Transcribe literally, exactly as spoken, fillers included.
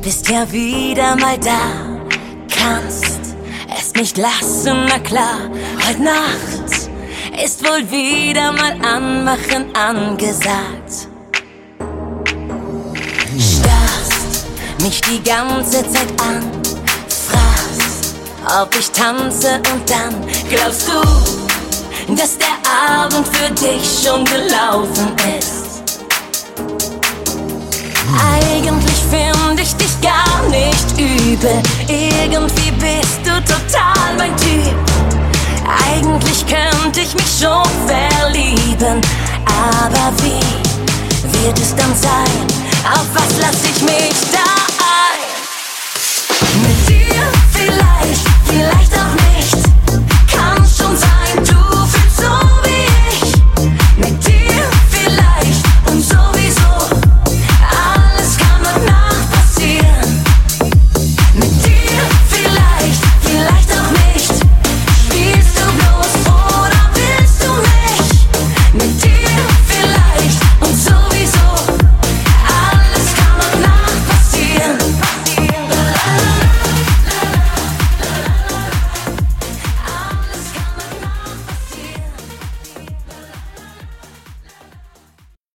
bist ja wieder mal da, kannst es nicht lassen, na klar, heute Nacht ist wohl wieder mal Anmachen angesagt. Starrst mich die ganze Zeit an, fragst, ob ich tanze und dann glaubst du, dass der Abend für dich schon gelaufen ist. Eigentlich find ich dich gar nicht übel, irgendwie bist du total mein Typ. Eigentlich könnte ich mich schon verlieben, aber wie wird es dann sein? Auf was lass ich mich da?